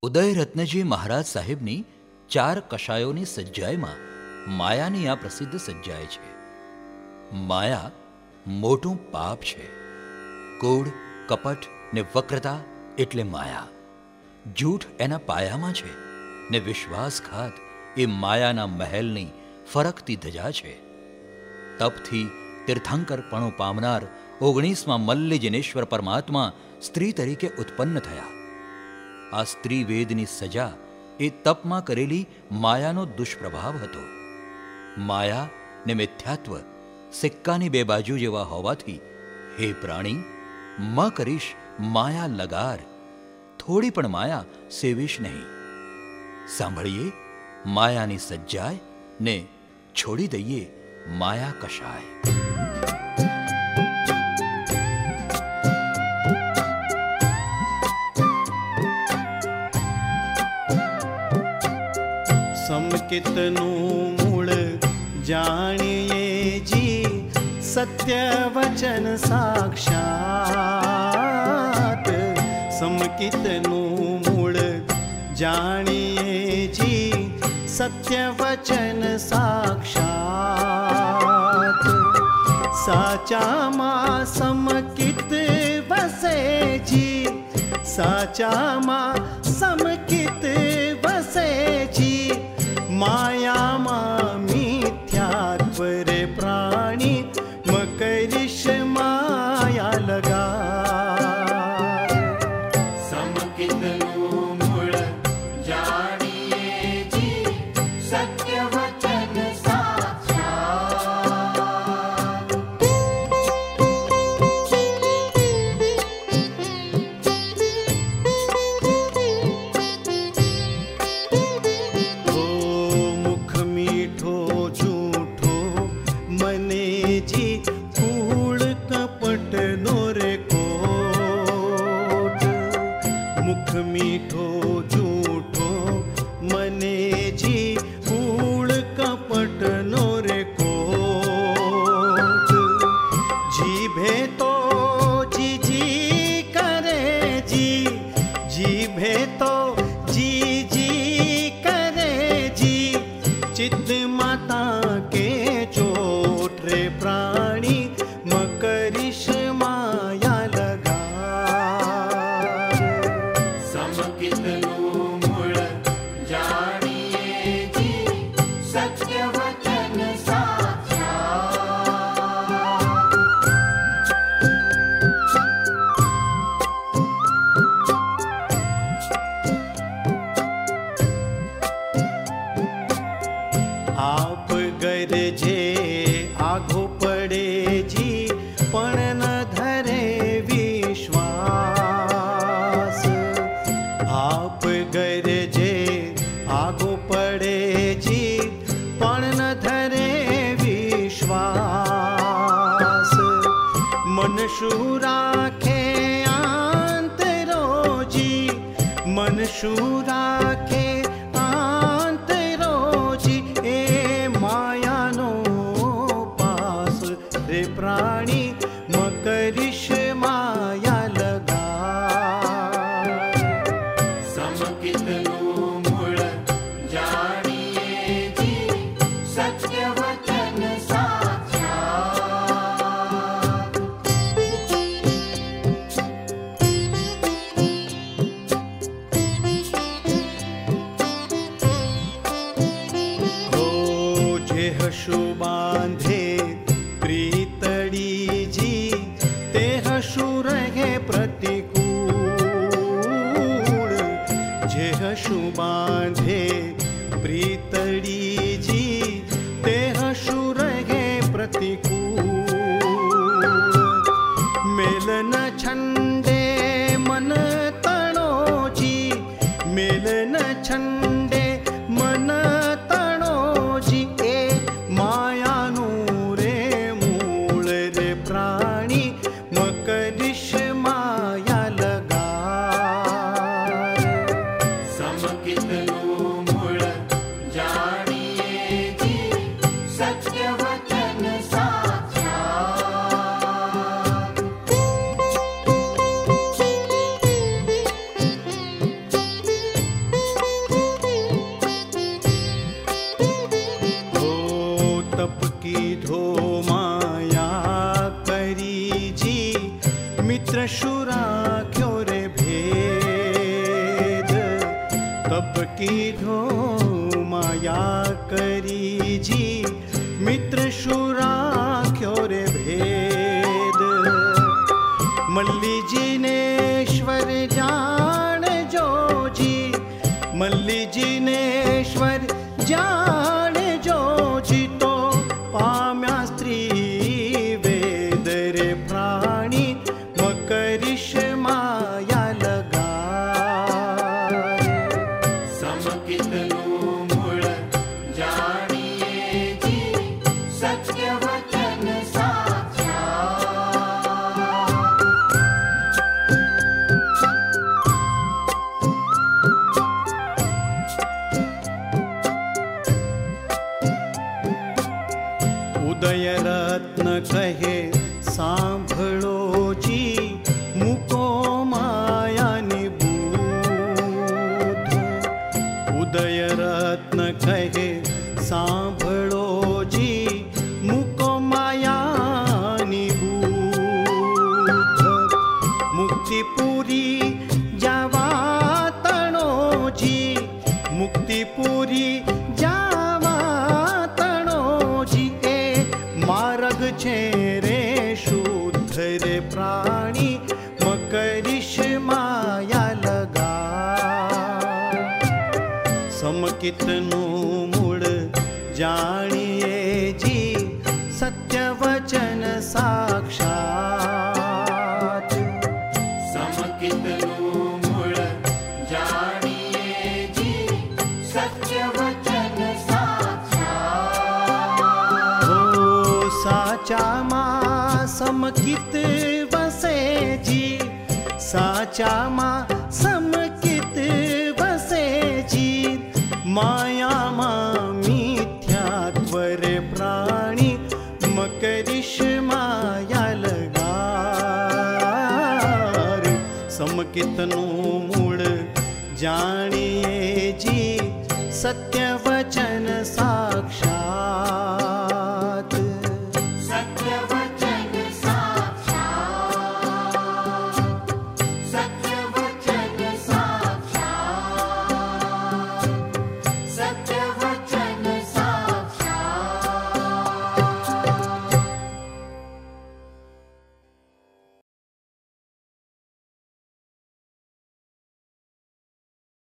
ઉદયરત્નજી મહારાજ સાહેબની 4 કશાયોની સજ્જાઈમાં માયાની આ પ્રસિદ્ધ સજ્જાઈ છે. માયા મોટું પાપ છે. કૂડ, કપટ ને વક્રતા એટલે માયા. જૂઠ એના પાયામાં છે ને વિશ્વાસઘાત એ માયાના મહેલની ફરકતી ધજા છે. તપથી તીર્થંકરપણું પામનાર 19માં મલ્લિજનેશ્વર પરમાત્મા સ્ત્રી તરીકે ઉત્પન્ન થયા. આ સ્ત્રી વેદની સજા એ તપમાં કરેલી માયાનો દુષ્પ્રભાવ હતો. માયા ને મિથ્યાત્વ સિક્કાની 2 બાજુ જેવા હોવાથી, હે પ્રાણી, મ કરીશ માયા લગાર, થોડી પણ માયા સેવીશ નહીં. સાંભળીએ માયાની સજ્જાય ને છોડી દઈએ માયા કશાય. સમકિતનું મૂળ જાણીએ જી, સત્ય વચન સાક્ષાત. સમકિતનું મૂળ જાણીએ જી, સત્ય વચન સાક્ષાત. સાચામાં સમકિત વસે જી, સાચામાં સમકિત વસે જી. માયામાં મિથ્યાત્વ રે પ્રાણી, મકરીશ માયા લગાર. સમકિતનું મૂળ જાણીએ જી, સત્ય વચન સાક્ષાત. મુખ મીઠો જૂઠો મને જી, કૂળ કપટ નો રે કોટ. મુખ મીઠો જૂઠો મને જી, કૂળ કપટ નો રે કોટ. જીભે તો જી કરે જી, જીભે તો જી કરે જી. ચિત્ત માતા કે ચોટ રે પ્રાણી, મકરીશ માયા લગાર. સમકિતનું મૂળ જાણીએ જી, સત્ય વચન સાક્ષાત. આપ ગરજે આઘો પડે જી, પણ ન ધરે વિશ્વાસ. આપ ગરજે આઘો પડે જી, પણ ન ધરે વિશ્વાસ. મન શું રાખે આંતરો જી, મન શું રાખે આંતરો જી. એ માયાનો પાસ રે પ્રાણી, મકરીશ માયા લગાર. સમકિતનું મૂળ જાણીએ જી, સત્ય વચન સાક્ષાત. હો જે હશુ બાંધે પ્રીતડી જી, તે હશુ રહે પ્રતિકૂળ. જે હશુ બાંધે પ્રીતડી જી, તે હશુ રહે પ્રતિકૂળ. મેલન છંડે મન તણો જી, મેલન છંડે મન તણો જી. એ માયાનું રે મૂળ રે પ્રાણી, મકરીશ માયા લગાર. સમકિતનું कीधो माया करी जी मित्र शुराख्यो रे भेद मल्ली जिनेश्वर जान जो जी मल्ली जिनेश्वर जान जो जी तो पाम्या स्त्री वेद रे प्राणी मकरिश माया लगा समकितनु मूळ जाणिये जी सत्य वचन साक्षात उदय रत्न कहे सांभळो जी मुको मायानी बूध उदय रत्न कहे सांभळो जी मुको मायानी बूध मुक्तिपुरी जावा तणो जी मुक्तिपुरी जावा तणो जी ए मार्ग छे रे शुद्ध रे प्राणी मकरिश माया लगा समकितनु मूळ जाणिये जी सत्य वचन साक्षात समकितनु मूळ जाणिये जी सत्य वचन साक्षात ओ साचा मा समकित वसे जी साचा मा समकित वसे जी माया मा मिथ्यात्व रे प्राणी मकरिश माया लगा समकितनु मूळ जाणिये जी सत्य